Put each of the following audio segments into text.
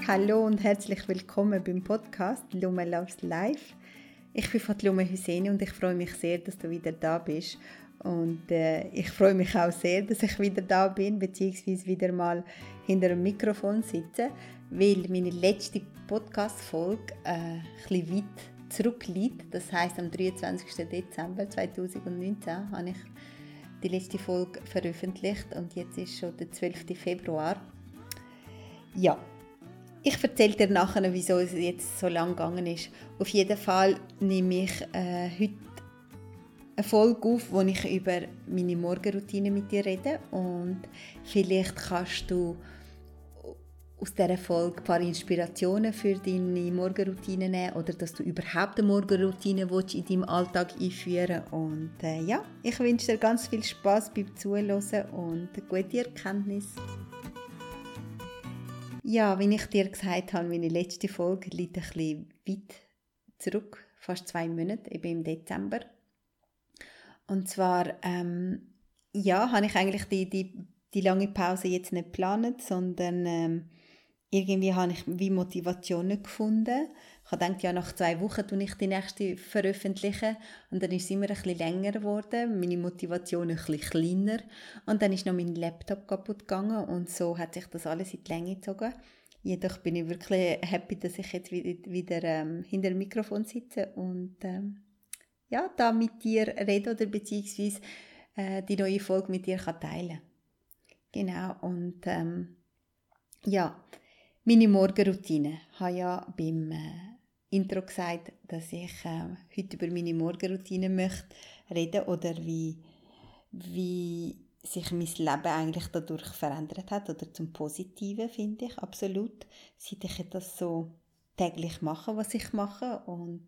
Hallo und herzlich willkommen beim Podcast Lume Loves Life. Ich bin Fatlume Hüseni und ich freue mich sehr, dass du wieder da bist. Und ich freue mich auch sehr, dass ich wieder da bin, beziehungsweise wieder mal hinter dem Mikrofon sitze, weil meine letzte Podcast-Folge ein bisschen weit zurückliegt. Das heisst, am 23. Dezember 2019 habe ich die letzte Folge veröffentlicht und jetzt ist schon der 12. Februar. Ja, ich erzähle dir nachher, wieso es jetzt so lang gegangen ist. Auf jeden Fall nehme ich heute eine Folge auf, wo ich über meine Morgenroutine mit dir rede und vielleicht kannst du aus dieser Folge ein paar Inspirationen für deine Morgenroutine nehmen oder dass du überhaupt eine Morgenroutine in deinem Alltag einführen willst. Und ich wünsche dir ganz viel Spass beim Zuhören und eine gute Erkenntnis. Ja, wie ich dir gesagt habe, meine letzte Folge liegt ein bisschen weit zurück, fast 2 Monate, eben im Dezember. Und zwar, habe ich eigentlich die lange Pause jetzt nicht geplant, sondern irgendwie habe ich wie Motivation nicht gefunden. Ich habe gedacht, ja, nach 2 Wochen tue ich die nächste veröffentlichen und dann ist es immer ein bisschen länger geworden, meine Motivation ein bisschen kleiner und dann ist noch mein Laptop kaputt gegangen und so hat sich das alles in die Länge gezogen. Jedoch bin ich wirklich happy, dass ich jetzt wieder hinter dem Mikrofon sitze und da mit dir rede oder beziehungsweise die neue Folge mit dir kann teilen. Genau, und meine Morgenroutine. Ich habe ja beim Intro gesagt, dass ich heute über meine Morgenroutine möchte reden oder wie sich mein Leben eigentlich dadurch verändert hat oder zum Positiven, finde ich, absolut. Seit ich das so täglich mache, was ich mache und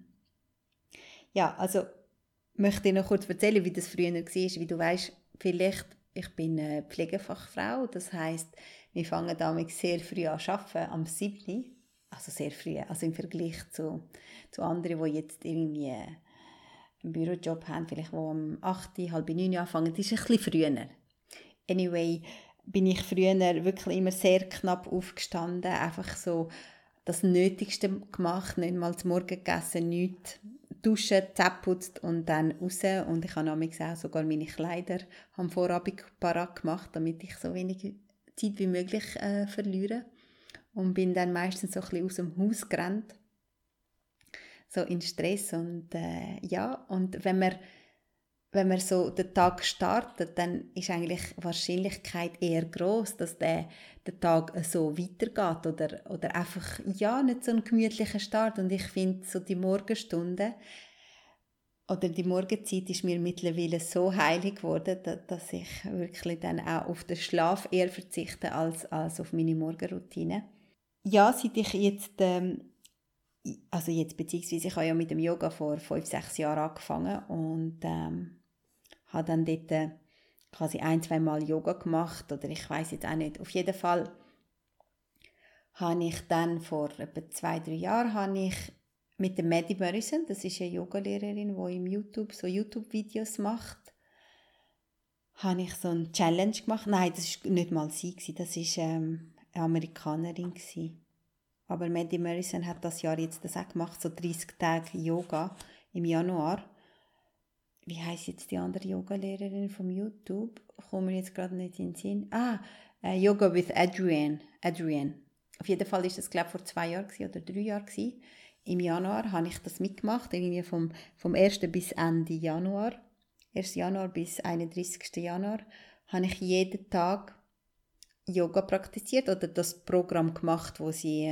also möchte ich noch kurz erzählen, wie das früher war. Wie du weißt, vielleicht, ich bin eine Pflegefachfrau, das heisst, wir fangen damit sehr früh an zu arbeiten, am 7. Also sehr früh, also im Vergleich zu anderen, die jetzt irgendwie einen Bürojob haben, vielleicht wo am 8, halb 9 anfangen, das ist ein bisschen früher. Anyway, bin ich früher wirklich immer sehr knapp aufgestanden, einfach so das Nötigste gemacht, nicht mal zum Morgen gegessen, nichts. Duschen, Zähne putzt und dann raus. Und ich habe nämlich auch sogar meine Kleider am Vorabend parat gemacht, damit ich so wenig Zeit wie möglich verliere. Und bin dann meistens so ein bisschen aus dem Haus gerannt. So in Stress. Und und wenn man so den Tag startet, dann ist eigentlich die Wahrscheinlichkeit eher gross, dass der Tag so weitergeht oder einfach nicht so ein gemütlicher Start. Und ich finde, so die Morgenstunde oder die Morgenzeit ist mir mittlerweile so heilig geworden, dass ich wirklich dann auch auf den Schlaf eher verzichte als auf meine Morgenroutine. Ja, seit ich jetzt beziehungsweise ich habe ja mit dem Yoga vor 5-6 Jahren angefangen und habe dann dort quasi 1-2 Mal Yoga gemacht oder ich weiß jetzt auch nicht. Auf jeden Fall habe ich dann vor etwa 2-3 Jahren mit der Maddie Morrison, das ist eine Yogalehrerin, die im YouTube so YouTube-Videos macht, habe ich so eine Challenge gemacht. Nein, das war nicht mal sie, das war eine Amerikanerin. Aber Maddie Morrison hat das Jahr jetzt das auch gemacht, so 30 Tage Yoga im Januar. Wie heisst jetzt die andere Yogalehrerin vom YouTube? Kommt mir jetzt gerade nicht in den Sinn. Yoga with Adrienne. Auf jeden Fall war das, glaube ich, vor 2 Jahren oder 3 Jahren. Im Januar habe ich das mitgemacht, irgendwie vom 1. bis Ende Januar. 1. Januar bis 31. Januar habe ich jeden Tag Yoga praktiziert oder das Programm gemacht, das sie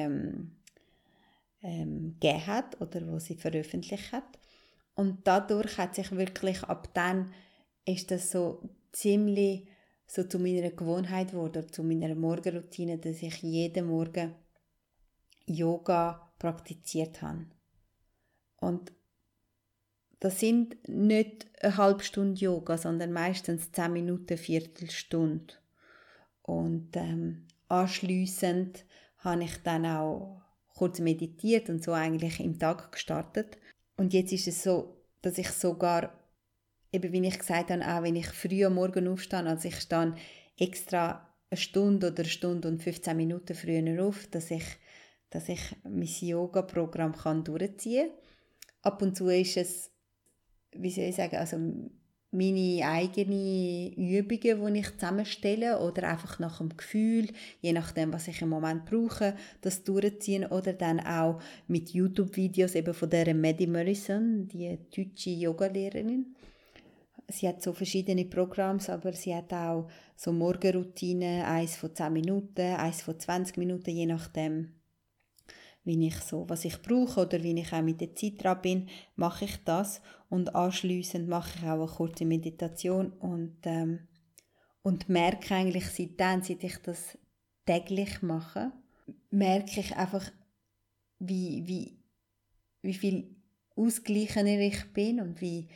gegeben hat oder das sie veröffentlicht hat. Und dadurch hat sich wirklich, ab dann ist das so ziemlich so zu meiner Gewohnheit geworden, zu meiner Morgenroutine, dass ich jeden Morgen Yoga praktiziert habe. Und das sind nicht eine halbe Stunde Yoga, sondern meistens 10 Minuten, Viertelstunde. Und anschliessend habe ich dann auch kurz meditiert und so eigentlich im Tag gestartet. Und jetzt ist es so, dass ich sogar, eben wie ich gesagt habe, auch wenn ich früh am Morgen aufstehe, also ich stehe extra eine Stunde oder 1 Stunde und 15 Minuten früher auf, dass ich mein Yoga-Programm durchziehen kann. Ab und zu ist es, wie soll ich sagen, also meine eigenen Übungen, die ich zusammenstelle oder einfach nach dem Gefühl, je nachdem, was ich im Moment brauche, das durchziehen oder dann auch mit YouTube-Videos eben von der Maddie Morrison, die deutsche Yogalehrerin. Sie hat so verschiedene Programme, aber sie hat auch so Morgenroutinen, eins von 10 Minuten, eins von 20 Minuten, je nachdem, was ich brauche oder wie ich auch mit der Zeit dran bin, mache ich das. Und anschliessend mache ich auch eine kurze Meditation und merke eigentlich seit ich das täglich mache, merke ich einfach, wie viel ausgeglichener ich bin und wie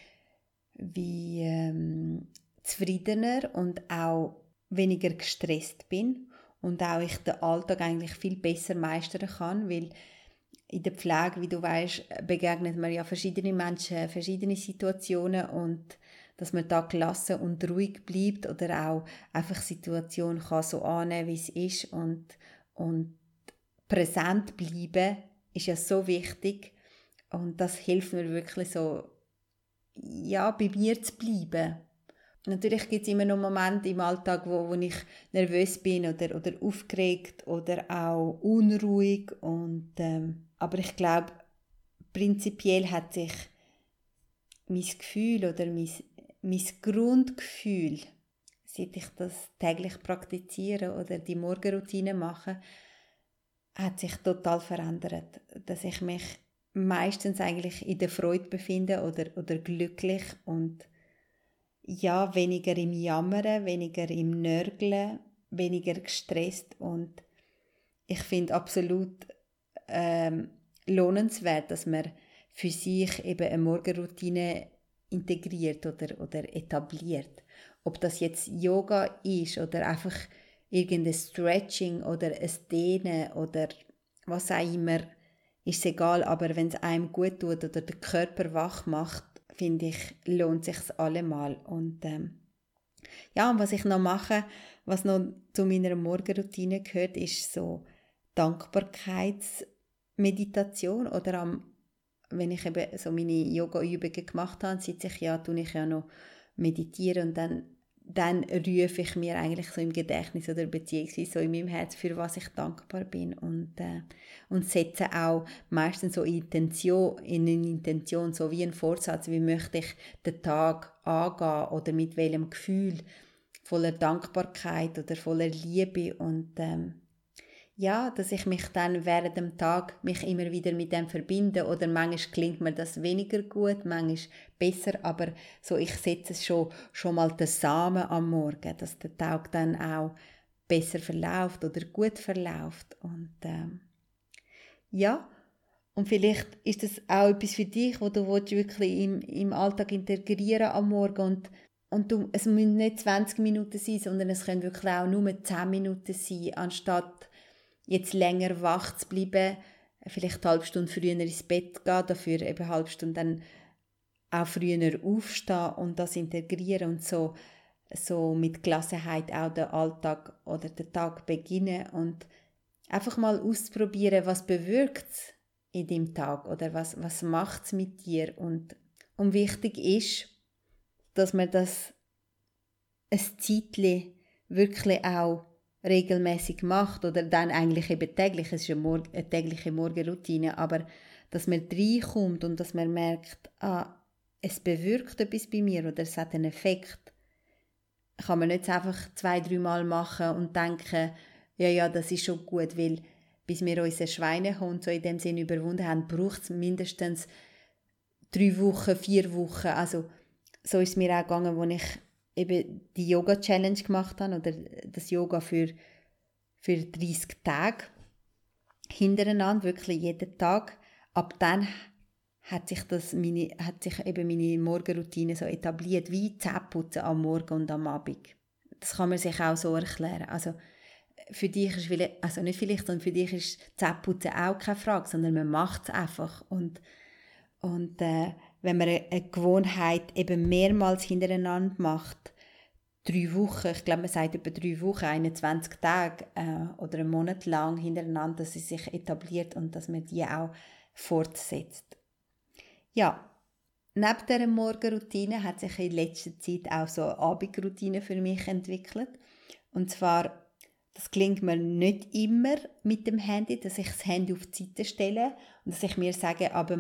zufriedener und auch weniger gestresst bin und auch ich den Alltag eigentlich viel besser meistern kann, weil in der Pflege, wie du weißt, begegnet man ja verschiedene Menschen, verschiedene Situationen und dass man da gelassen und ruhig bleibt oder auch einfach Situationen kann so annehmen, wie es ist und präsent bleiben ist ja so wichtig und das hilft mir wirklich so, ja, bei mir zu bleiben. Natürlich gibt es immer noch Momente im Alltag, wo ich nervös bin oder aufgeregt oder auch unruhig. Aber ich glaube, prinzipiell hat sich mein Gefühl oder mein Grundgefühl, seit ich das täglich praktiziere oder die Morgenroutine mache, hat sich total verändert. Dass ich mich meistens eigentlich in der Freude befinde oder glücklich und ja, weniger im Jammern, weniger im Nörgeln, weniger gestresst und ich finde absolut lohnenswert, dass man für sich eben eine Morgenroutine integriert oder etabliert. Ob das jetzt Yoga ist oder einfach irgendein Stretching oder ein Dehnen oder was auch immer, ist es egal, aber wenn es einem gut tut oder den Körper wach macht, finde ich, lohnt es sich allemal. Und und was ich noch mache, was noch zu meiner Morgenroutine gehört, ist so Dankbarkeitsmeditation oder wenn ich eben so meine Yoga-Übungen gemacht habe, sitze ich tue ich ja noch meditieren und dann rufe ich mir eigentlich so im Gedächtnis oder beziehungsweise so in meinem Herz, für was ich dankbar bin und setze auch meistens so in eine Intention, so wie ein Vorsatz, wie möchte ich den Tag angehen oder mit welchem Gefühl, voller Dankbarkeit oder voller Liebe und dass ich mich dann während dem Tag mich immer wieder mit dem verbinde oder manchmal klingt mir das weniger gut, manchmal besser, aber so ich setze es schon mal den Samen am Morgen, dass der Tag dann auch besser verläuft oder gut verläuft und und vielleicht ist das auch etwas für dich, wo du wirklich im Alltag integrieren am Morgen und es müssen nicht 20 Minuten sein, sondern es können wirklich auch nur 10 Minuten sein, anstatt jetzt länger wach zu bleiben, vielleicht eine halbe Stunde früher ins Bett gehen, dafür eben eine halbe Stunde dann auch früher aufstehen und das integrieren und so mit Gelassenheit auch den Alltag oder den Tag beginnen und einfach mal ausprobieren, was bewirkt es in deinem Tag oder was macht es mit dir und wichtig ist, dass man das ein Zeitchen wirklich auch regelmäßig macht oder dann eigentlich eben täglich, es ist eine tägliche Morgenroutine, aber dass man reinkommt und dass man merkt, es bewirkt etwas bei mir oder es hat einen Effekt, kann man nicht einfach 2-3 Mal machen und denken, ja, das ist schon gut, weil bis wir unseren Schweinehund so in dem Sinne überwunden haben, braucht es mindestens 3 Wochen, 4 Wochen, also so ist es mir auch gegangen, als ich eben die Yoga-Challenge gemacht habe oder das Yoga für 30 Tage hintereinander, wirklich jeden Tag. Ab dann hat sich eben meine Morgenroutine so etabliert, wie Zähneputzen am Morgen und am Abend. Das kann man sich auch so erklären. Also für dich ist nicht vielleicht, sondern für dich ist Zähneputzen auch keine Frage, sondern man macht es einfach und wenn man eine Gewohnheit eben mehrmals hintereinander macht, 3 Wochen, ich glaube, man sagt etwa 3 Wochen, 21 Tage oder einen Monat lang hintereinander, dass sie sich etabliert und dass man die auch fortsetzt. Ja, neben dieser Morgenroutine hat sich in letzter Zeit auch so eine Abendroutine für mich entwickelt. Und zwar, das gelingt mir nicht immer mit dem Handy, dass ich das Handy auf die Seite stelle und dass ich mir sage, aber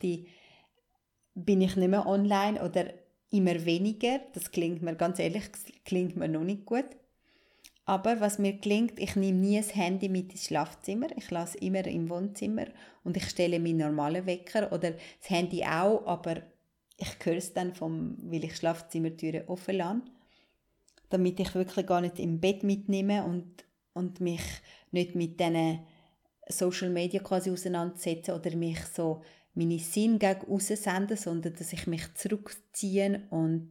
bin ich nicht mehr online oder immer weniger. Das klingt mir, ganz ehrlich, klingt mir noch nicht gut. Aber was mir gelingt, ich nehme nie das Handy mit ins Schlafzimmer. Ich lasse es immer im Wohnzimmer und ich stelle meinen normalen Wecker oder das Handy auch, aber ich höre es dann, weil ich die Schlafzimmertüre offen lasse, damit ich wirklich gar nicht im Bett mitnehme und mich nicht mit diesen Social Media quasi auseinandersetze oder mich so meine Sinne gegen aussenden, sondern dass ich mich zurückziehe und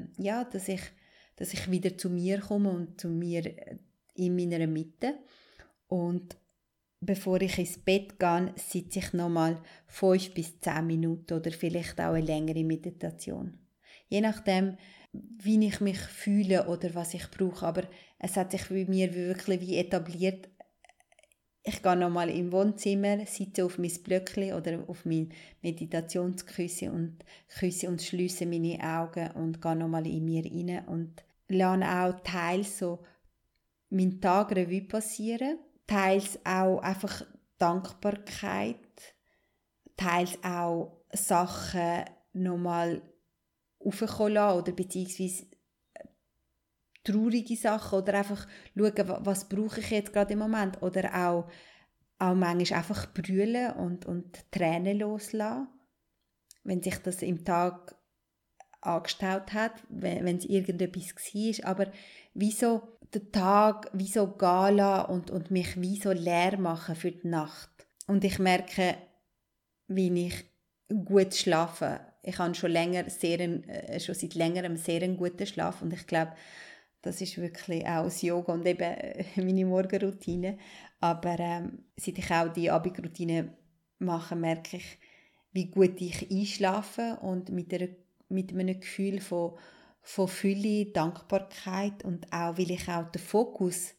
dass ich wieder zu mir komme und zu mir in meiner Mitte. Und bevor ich ins Bett gehe, sitze ich nochmal 5 bis 10 Minuten oder vielleicht auch eine längere Meditation. Je nachdem, wie ich mich fühle oder was ich brauche. Aber es hat sich bei mir wirklich wie etabliert. Ich gehe nochmal im Wohnzimmer, sitze auf mein Blöckchen oder auf mein Meditationskissen und schliesse meine Augen und gehe nochmal in mir rein und lasse auch teils so meinen Tag Revue passieren, teils auch einfach Dankbarkeit, teils auch Sachen nochmal aufkommen lassen oder beziehungsweise traurige Sachen oder einfach schauen, was brauche ich jetzt gerade im Moment oder auch manchmal einfach brüllen und Tränen loslassen, wenn sich das im Tag angestaut hat, wenn es irgendetwas war, aber wieso den Tag wieso gehen lassen und mich wieso leer machen für die Nacht. Und ich merke, wie ich gut schlafe. Ich habe schon seit längerem sehr einen guten Schlaf und ich glaube, das ist wirklich auch das Yoga und eben meine Morgenroutine. Aber seit ich auch die Abendroutine mache, merke ich, wie gut ich einschlafe und mit einem Gefühl von Fülle, Dankbarkeit und auch, weil ich auch den Fokus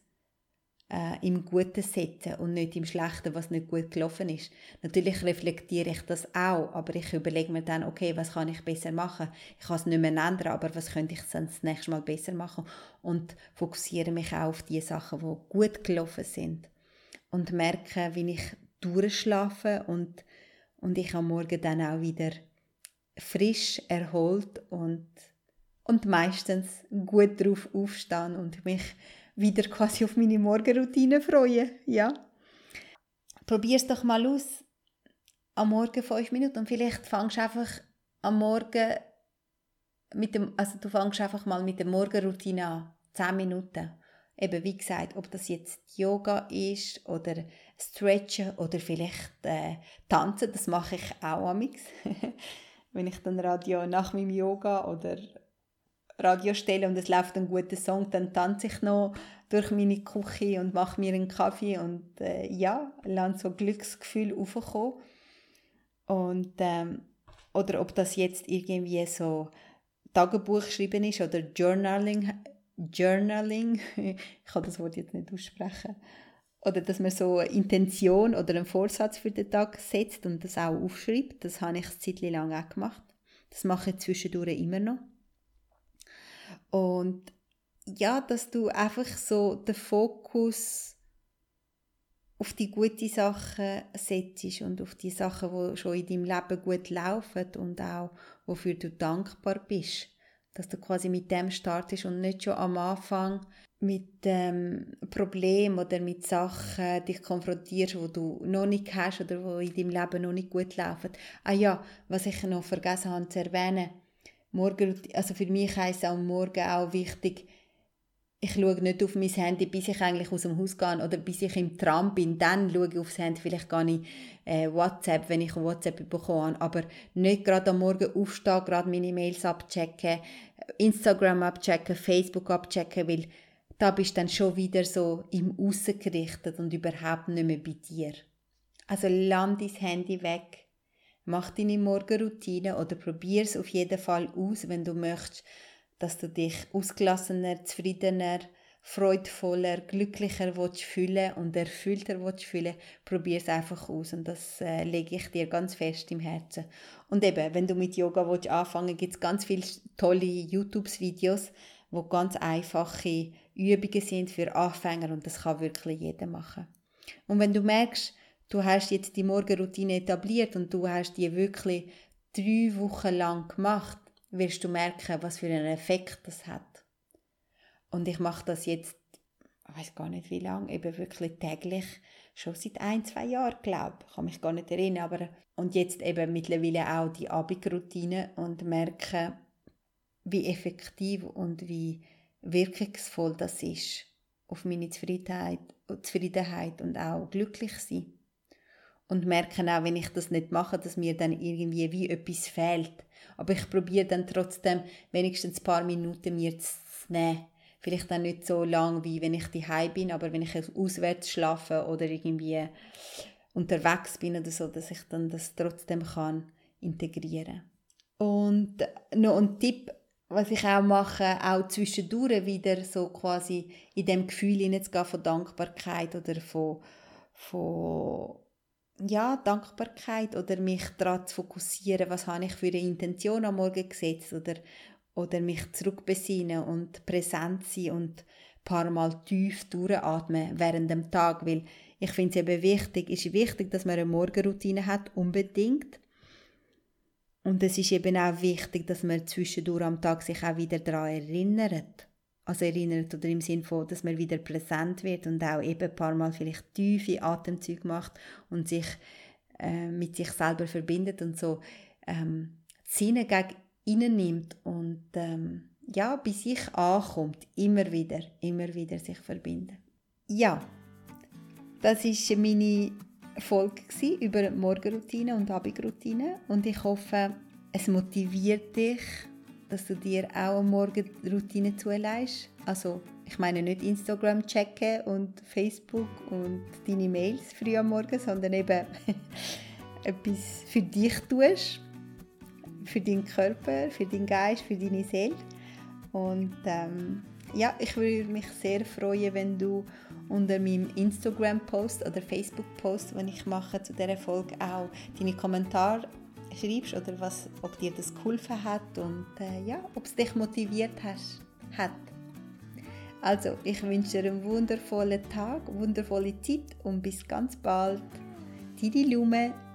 im Guten setze und nicht im Schlechten, was nicht gut gelaufen ist. Natürlich reflektiere ich das auch, aber ich überlege mir dann, okay, was kann ich besser machen? Ich kann es nicht mehr ändern, aber was könnte ich dann das nächste Mal besser machen? Und fokussiere mich auch auf die Sachen, die gut gelaufen sind. Und merke, wie ich durchschlafe und ich am Morgen dann auch wieder frisch, erholt und meistens gut darauf aufstehen und mich wieder quasi auf meine Morgenroutine freuen. Ja. Probier es doch mal aus. Am Morgen 5 Minuten und vielleicht fängst du einfach am Morgen du fängst einfach mal mit der Morgenroutine an. 10 Minuten. Eben wie gesagt, ob das jetzt Yoga ist oder Stretchen oder vielleicht Tanzen, das mache ich auch amix. Wenn ich dann Radio nach meinem Yoga oder Radio stelle und es läuft ein guter Song, dann tanze ich noch durch meine Küche und mache mir einen Kaffee und lasse so Glücksgefühl aufkommen. Und, oder ob das jetzt irgendwie so Tagebuch schreiben ist oder Journaling, ich kann das Wort jetzt nicht aussprechen, oder dass man so eine Intention oder einen Vorsatz für den Tag setzt und das auch aufschreibt. Das habe ich eine Zeit lang auch gemacht. Das mache ich zwischendurch immer noch. Und ja, dass du einfach so den Fokus auf die guten Sachen setzt und auf die Sachen, die schon in deinem Leben gut laufen und auch wofür du dankbar bist. Dass du quasi mit dem startest und nicht schon am Anfang mit Problemen oder mit Sachen dich konfrontierst, die du noch nicht hast oder die in deinem Leben noch nicht gut laufen. Ah ja, was ich noch vergessen habe zu erwähnen, also für mich heisst es am Morgen auch wichtig, ich schaue nicht auf mein Handy, bis ich eigentlich aus dem Haus gehe oder bis ich im Tram bin. Dann schaue ich aufs Handy, vielleicht gar nicht WhatsApp, wenn ich WhatsApp bekomme. Aber nicht gerade am Morgen aufstehen, gerade meine Mails abchecken, Instagram abchecken, Facebook abchecken, weil da bist du dann schon wieder so im Aussen gerichtet und überhaupt nicht mehr bei dir. Also lass dein Handy weg. Mach deine Morgenroutine oder probier es auf jeden Fall aus, wenn du möchtest, dass du dich ausgelassener, zufriedener, freudvoller, glücklicher fühlen und erfüllter fühlen, probier es einfach aus und das lege ich dir ganz fest im Herzen. Und eben, wenn du mit Yoga anfangen willst, gibt es ganz viele tolle YouTube-Videos, wo ganz einfache Übungen sind für Anfänger und das kann wirklich jeder machen. Und wenn du merkst, du hast jetzt die Morgenroutine etabliert und du hast die wirklich 3 Wochen lang gemacht, wirst du merken, was für einen Effekt das hat. Und ich mache das jetzt, ich weiß gar nicht wie lange, eben wirklich täglich, schon seit 1-2 Jahren, glaube ich. Kann mich gar nicht erinnern, aber und jetzt eben mittlerweile auch die Abendroutine und merke, wie effektiv und wie wirkungsvoll das ist auf meine Zufriedenheit und auch glücklich sein. Und merke auch, wenn ich das nicht mache, dass mir dann irgendwie wie etwas fehlt. Aber ich probiere dann trotzdem wenigstens ein paar Minuten mir zu nehmen. Vielleicht dann nicht so lang, wie wenn ich daheim bin, aber wenn ich auswärts schlafe oder irgendwie unterwegs bin oder so, dass ich dann das trotzdem kann integrieren. Und noch ein Tipp, was ich auch mache, auch zwischendurch wieder so quasi in dem Gefühl hineinzugehen von Dankbarkeit oder von Dankbarkeit oder mich daran zu fokussieren, was habe ich für eine Intention am Morgen gesetzt oder mich zurückbesinnen und präsent sein und ein paar Mal tief durchatmen während dem Tag, weil ich finde es eben wichtig, dass man eine Morgenroutine hat, unbedingt. Und es ist eben auch wichtig, dass man zwischendurch am Tag sich auch wieder daran erinnert. Also erinnert oder im Sinne von, dass man wieder präsent wird und auch eben ein paar Mal vielleicht tiefe Atemzüge macht und sich mit sich selber verbindet und so die Sinne gegen innen nimmt und bei sich ankommt, immer wieder sich verbinden. Ja, das war meine Folge über Morgenroutine und Abendroutine und ich hoffe, es motiviert dich, dass du dir auch eine Morgenroutine zulegst. Also, ich meine nicht Instagram checken und Facebook und deine Mails früh am Morgen, sondern eben etwas für dich tust, für deinen Körper, für deinen Geist, für deine Seele. Und ich würde mich sehr freuen, wenn du unter meinem Instagram-Post oder Facebook-Post, den ich mache zu dieser Folge, auch deine Kommentare schreibst oder ob dir das geholfen hat und ob es dich motiviert hat. Also, ich wünsche dir einen wundervollen Tag, wundervolle Zeit und bis ganz bald. Deine Lume.